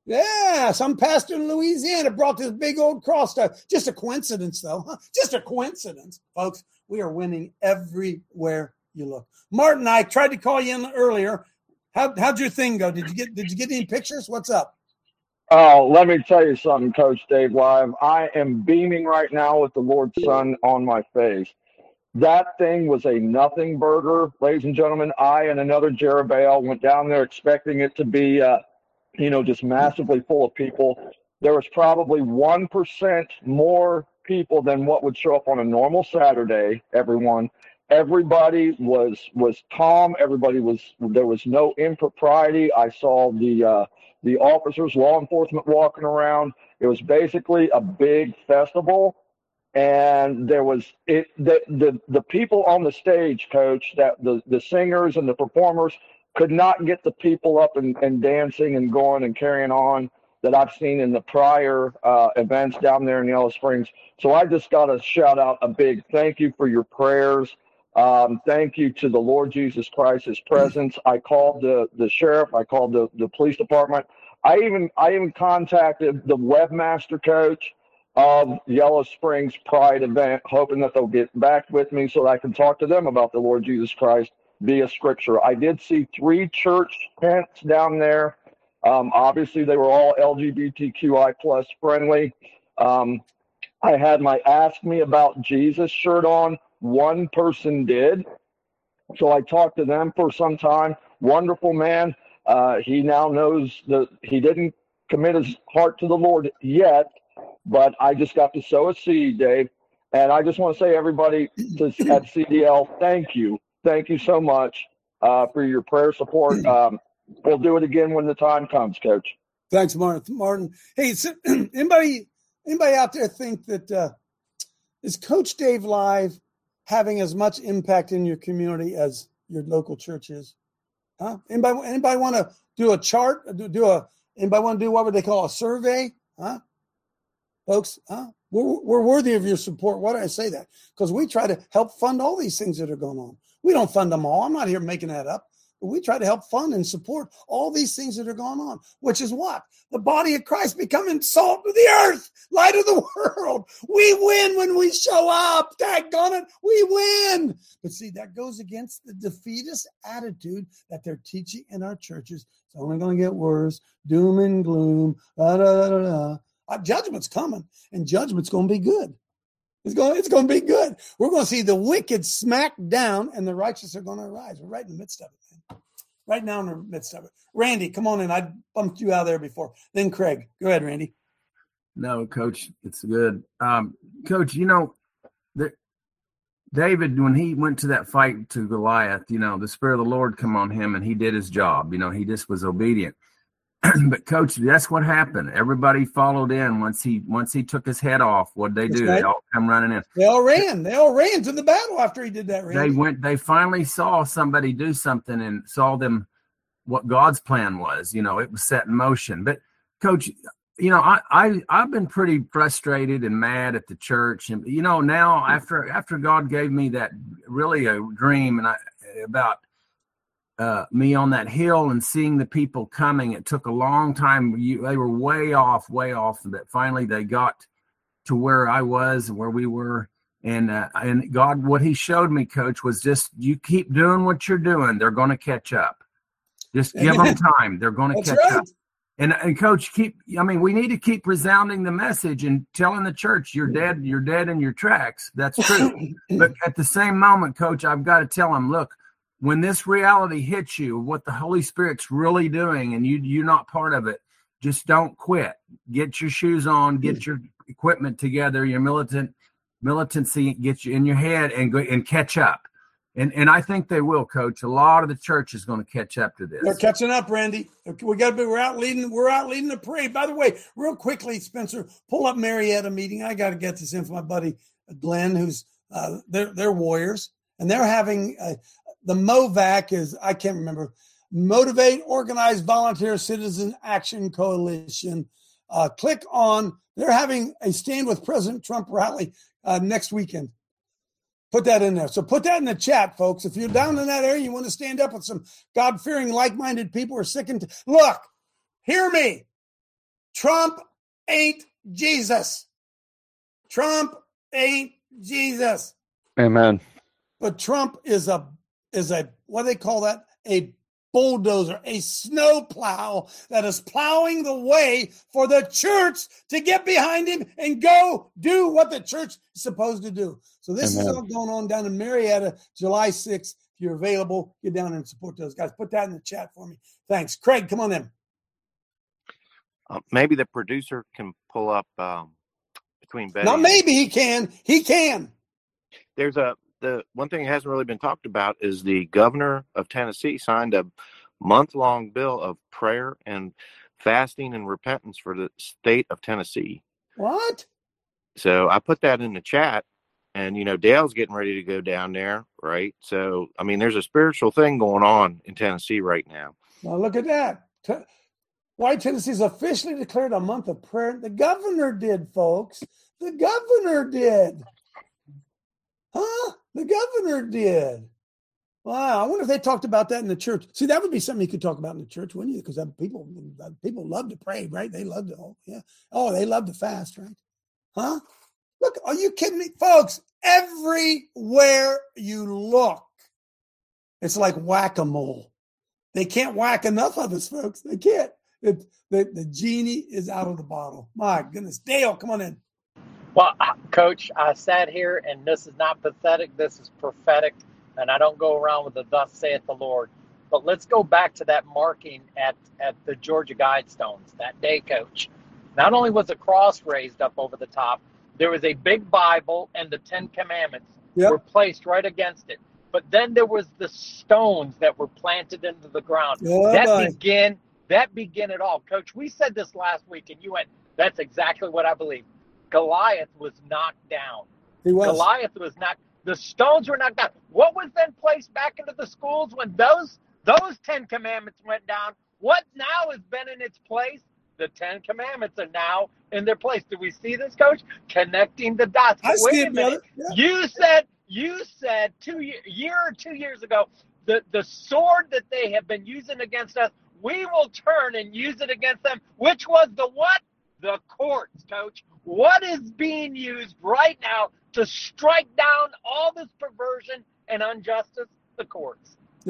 Yeah, some pastor in Louisiana brought this big old cross to. Just a coincidence, though. Huh? Just a coincidence, folks. We are winning everywhere you look. Martin, I tried to call you in earlier. How'd your thing go? Did you get any pictures? What's up? Oh, let me tell you something, Coach Dave Live. I am beaming right now with the Lord's Son on my face. That thing was a nothing burger, ladies and gentlemen. I and another Jerubbaal went down there expecting it to be, just massively full of people. There was probably 1% more people than what would show up on a normal Saturday, everyone. Everybody was calm. There was no impropriety. I saw the officers, law enforcement walking around. It was basically a big festival. And there was the people on the stage, Coach, that the singers and the performers could not get the people up and dancing and going and carrying on that I've seen in the prior events down there in Yellow Springs. So I just got to shout out a big thank you for your prayers. Thank you to the Lord Jesus Christ, his presence. I called the sheriff. I called the police department. I even contacted the webmaster, Coach, of Yellow Springs Pride event, hoping that they'll get back with me so that I can talk to them about the Lord Jesus Christ via scripture. I did see 3 church tents down there. Obviously, they were all LGBTQI plus friendly. I had my Ask Me About Jesus shirt on. One person did. So I talked to them for some time. Wonderful man. He now knows that he didn't commit his heart to the Lord yet, but I just got to sow a seed, Dave. And I just want to say, everybody at CDL, thank you. Thank you so much for your prayer support. We'll do it again when the time comes, Coach. Thanks, Martin. Hey, so, anybody out there think that is Coach Dave Live having as much impact in your community as your local church is? Huh? Anybody want to do a chart? Anybody want to do what would they call a survey? Huh? Folks, we're worthy of your support. Why do I say that? Because we try to help fund all these things that are going on. We don't fund them all. I'm not here making that up. But we try to help fund and support all these things that are going on, which is what? The body of Christ becoming salt of the earth, light of the world. We win when we show up. Daggone it, we win. But see, that goes against the defeatist attitude that they're teaching in our churches. It's only going to get worse. Doom and gloom. Judgment's coming, and judgment's going to be good. It's going to be good. We're going to see the wicked smacked down, and the righteous are going to arise. We're right in the midst of it, man. Right now in the midst of it. Randy, come on in. I bumped you out there before. Then Craig. Go ahead, Randy. No, Coach, it's good. Coach, David, when he went to that fight to Goliath, the Spirit of the Lord come on him, and he did his job. He just was obedient. But Coach, that's what happened. Everybody followed in once he took his head off. What'd they do? Right. They all come running in. They all ran to the battle after he did that. Randy. They finally saw somebody do something and saw them what God's plan was. It was set in motion. But Coach, I've been pretty frustrated and mad at the church. And now after God gave me that really a dream about me on that hill and seeing the people coming, it took a long time. They were way off, but finally they got to where I was and where we were. And God, what he showed me, Coach, was just, you keep doing what you're doing. They're going to catch up. Just give them time. They're going to catch up. And Coach, we need to keep resounding the message and telling the church, you're dead in your tracks. That's true. But at the same moment, Coach, I've got to tell them, look, when this reality hits you, what the Holy Spirit's really doing, and you're not part of it, just don't quit. Get your shoes on, get your equipment together, your militancy, get you in your head and go and catch up. And I think they will, Coach. A lot of the church is going to catch up to this. They're catching up, Randy. We're out leading the parade. By the way, real quickly, Spencer, pull up Marietta meeting. I got to get this in for my buddy Glenn, who's they're Warriors, and they're having the MOVAC is, I can't remember, Motivate, Organize, Volunteer Citizen Action Coalition. Click on, they're having a Stand with President Trump rally next weekend. Put that in there. So put that in the chat, folks. If you're down in that area, you want to stand up with some God-fearing, like-minded people who are sick and look, hear me. Trump ain't Jesus. Trump ain't Jesus. Amen. But Trump is a what do they call that? A bulldozer, a snowplow that is plowing the way for the church to get behind him and go do what the church is supposed to do. So this is all going on down in Marietta, July 6th. If you're available, get down there and support those guys. Put that in the chat for me. Thanks. Craig, come on in. Maybe the producer can pull up between Betty. Not maybe he can. He can. There's the one thing that hasn't really been talked about is the governor of Tennessee signed a month-long bill of prayer and fasting and repentance for the state of Tennessee. What? So I put that in the chat, and Dale's getting ready to go down there, right? So I mean, there's a spiritual thing going on in Tennessee right now. Well, look at that. Why Tennessee's officially declared a month of prayer. The governor did, folks. The governor did. Huh? The governor did. Wow. I wonder if they talked about that in the church. See, that would be something you could talk about in the church, wouldn't you? Because people love to pray, right? They love to, they love to fast, right? Huh? Look, are you kidding me? Folks, everywhere you look, it's like whack-a-mole. They can't whack enough of us, folks. They can't. The genie is out of the bottle. My goodness. Dale, come on in. Well, Coach, I sat here, and this is not pathetic. This is prophetic, and I don't go around with the thus saith the Lord. But let's go back to that marking at the Georgia Guidestones that day, Coach. Not only was a cross raised up over the top, there was a big Bible, and the 10 Commandments were placed right against it. But then there was the stones that were planted into the ground. That began it all. Coach, we said this last week, and you went, that's exactly what I believe. Goliath was knocked down. He was. Goliath was knocked. The stones were knocked down. What was then placed back into the schools when those 10 Commandments went down? What now has been in its place? The 10 Commandments are now in their place. Do we see this, Coach? Connecting the dots. Wait a minute. Yeah. You said 2 years ago, the sword that they have been using against us, we will turn and use it against them. Which was the what? The courts, Coach. What is being used right now to strike down all this perversion and injustice? The courts. The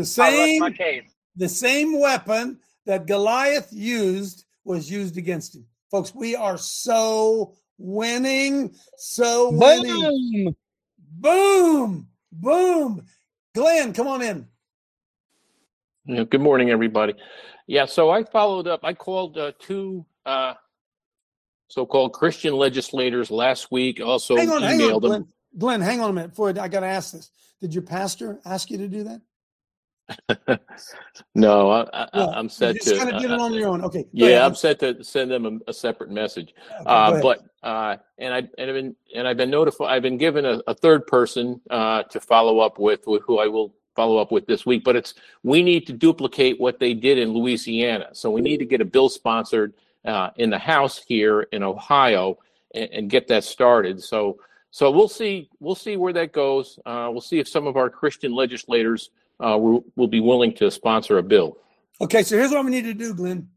same weapon that Goliath used was used against him. Folks, we are so winning. Winning. Boom. Boom. Glenn, come on in. Yeah, good morning, everybody. Yeah, so I followed up. I called two so-called Christian legislators last week. Also emailed them. Glenn, hang on a minute. I got to ask this. Did your pastor ask you to do that? No, I'm set to. You just kind of did it on your own. Okay. Yeah, I'm set to send them a separate message. Okay, I've been notified. I've been given a third person to follow up with who I will follow up with this week. But we need to duplicate what they did in Louisiana. So we need to get a bill sponsored in the House here in Ohio and get that started. So we'll see where that goes. We'll see if some of our Christian legislators will be willing to sponsor a bill. Okay, so here's what we need to do, Glenn.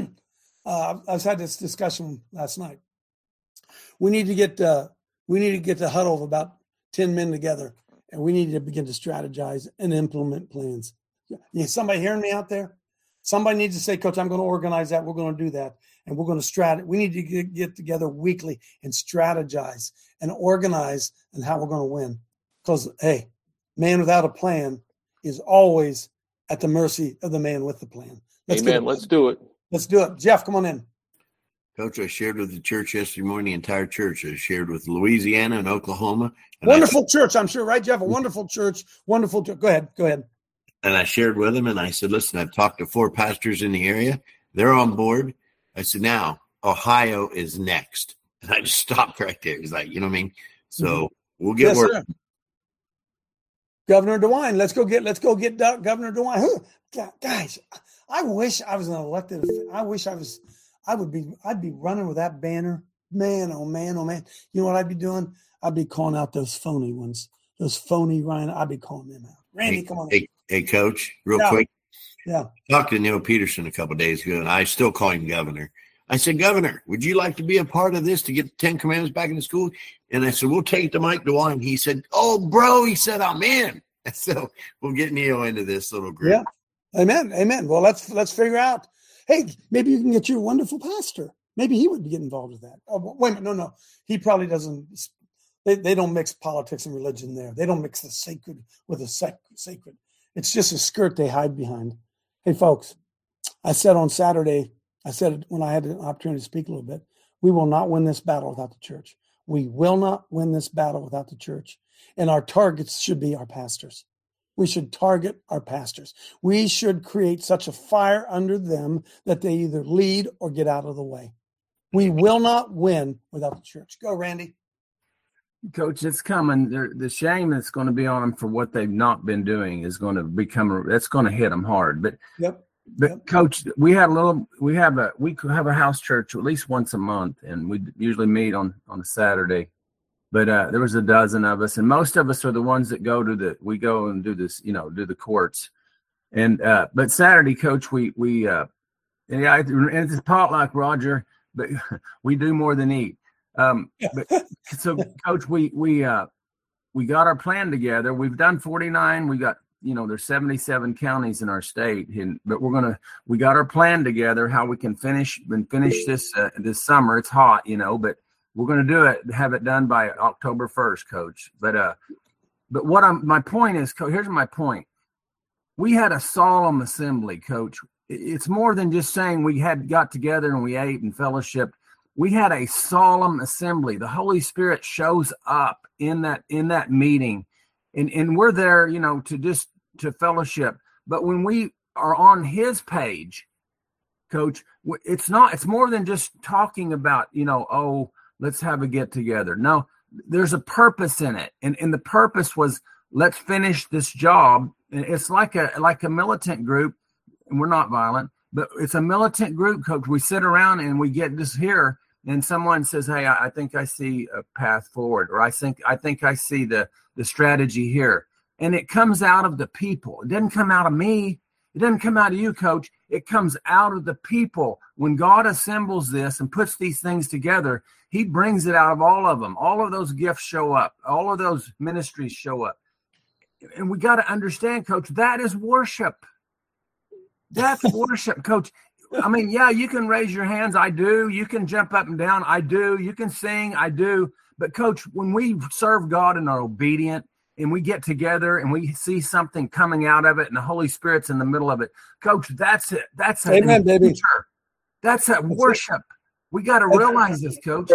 I've had this discussion last night. We need to get the huddle of about 10 men together, and we need to begin to strategize and implement plans. Somebody hearing me out there? Somebody needs to say, Coach, I'm going to organize that. We're going to do that. And we're going to we need to get together weekly and strategize and organize and how we're going to win. Because, hey, man without a plan is always at the mercy of the man with the plan. Amen. Let's do it. Let's do it. Jeff, come on in. Coach, I shared with the church yesterday morning, the entire church. I shared with Louisiana and Oklahoma. And wonderful church, I'm sure, right, Jeff? A wonderful church. Wonderful church. Go ahead. And I shared with them, and I said, listen, I've talked to 4 pastors in the area. They're on board. I said, now, Ohio is next. And I just stopped right there. He's like, you know what I mean? So we'll get working. Sir. Governor DeWine. Let's go get Governor DeWine. Guys, I wish I was an elected. I'd be running with that banner. Man, oh man, oh man. You know what I'd be doing? I'd be calling out those phony ones. Those phony Ryan. I'd be calling them out. Randy, come on. Hey, Coach, real quick. Yeah. I talked to Neil Peterson a couple of days ago, and I still call him governor. I said, Governor, would you like to be a part of this to get the 10 Commandments back in the school? And I said, we'll take it to Mike DeWine. He said, oh, bro, he said, I'm in. So we'll get Neo into this little group. Yeah. Amen. Amen. Well, let's figure out. Hey, maybe you can get your wonderful pastor. Maybe he would get involved with that. Oh, wait a minute. No. He probably doesn't. They don't mix politics and religion there. They don't mix the sacred with the sacred. It's just a skirt they hide behind. Hey, folks, I said on Saturday, I said it when I had the opportunity to speak a little bit, we will not win this battle without the church. We will not win this battle without the church. And our targets should be our pastors. We should target our pastors. We should create such a fire under them that they either lead or get out of the way. We will not win without the church. Go, Randy. Coach, it's coming. The shame that's going to be on them for what they've not been doing is going to that's going to hit them hard. But Coach, we have a house church at least once a month, and we usually meet on a Saturday. But there was a dozen of us, and most of us are the ones that go and do this, do the courts. And but Saturday, Coach, and it's potluck, Roger, but we do more than eat. But so, Coach, we got our plan together. We've done 49. We got, there's 77 counties in our state, but we got our plan together how we can finish this this summer. It's hot, but we're going to have it done by October 1st, Coach. But my point is, Coach, here's my point. We had a solemn assembly, Coach. It's more than just saying we got together and we ate and fellowshiped. We had a solemn assembly. The Holy Spirit shows up in that meeting, and we're there, to fellowship. But when we are on His page, Coach, it's more than just talking about, let's have a get together. No, there's a purpose in it, and the purpose was let's finish this job. And it's like a militant group, and we're not violent, but it's a militant group, Coach. We sit around and we get this here. And someone says, hey, I think I see a path forward, or I think I see the strategy here. And it comes out of the people. It doesn't come out of me. It doesn't come out of you, Coach. It comes out of the people. When God assembles this and puts these things together, He brings it out of all of them. All of those gifts show up. All of those ministries show up. And we got to understand, Coach, that is worship. That's worship, Coach. I mean, yeah, you can raise your hands. I do. You can jump up and down. I do. You can sing. I do. But, Coach, when we serve God and are obedient and we get together and we see something coming out of it and the Holy Spirit's in the middle of it, Coach, that's it. That's it. Amen, baby. That's that worship. We got to realize this, Coach.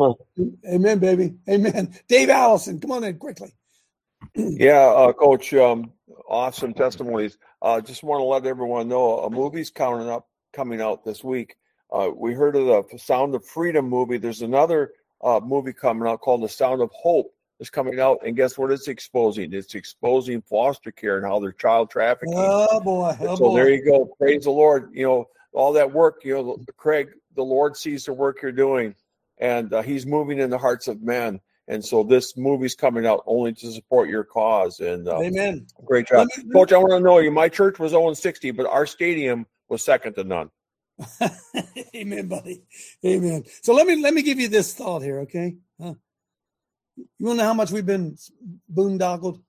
Amen, baby. Amen. Dave Allison, come on in quickly. Yeah, Coach, awesome testimonies. Just want to let everyone know a movie's coming out this week. We heard of the Sound of Freedom movie. There's another movie coming out called The Sound of Hope that's coming out. And guess what it's exposing? It's exposing foster care and how they're child trafficking. Oh, boy. There you go. Praise the Lord. All that work, Craig, the Lord sees the work you're doing, and He's moving in the hearts of men. And so this movie's coming out only to support your cause. And Amen. Great job. Coach, I want to know you. My church was 0-60, but our stadium was second to none. Amen, buddy. Amen. So let me give you this thought here, okay? You want to know how much we've been boondoggled?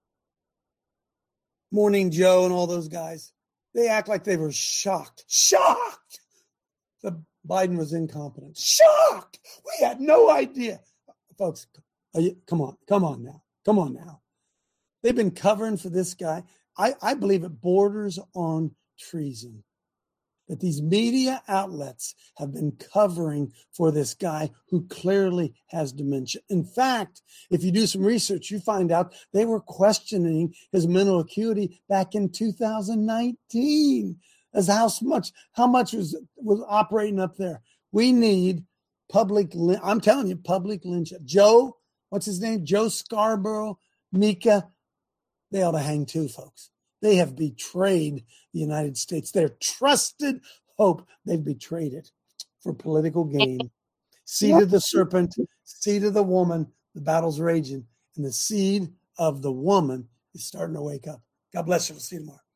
Morning Joe and all those guys. They act like they were shocked. Shocked! that Biden was incompetent. Shocked! We had no idea. Folks, come on now. They've been covering for this guy. I believe it borders on treason. That these media outlets have been covering for this guy who clearly has dementia. In fact, if you do some research, you find out they were questioning his mental acuity back in 2019 as how much was operating up there. We need public lynch. Joe, what's his name? Joe Scarborough, Mika, they ought to hang too, folks. They have betrayed the United States. Their trusted hope, they've betrayed it for political gain. Seed of the serpent, seed of the woman, the battle's raging, and the seed of the woman is starting to wake up. God bless you. We'll see you tomorrow.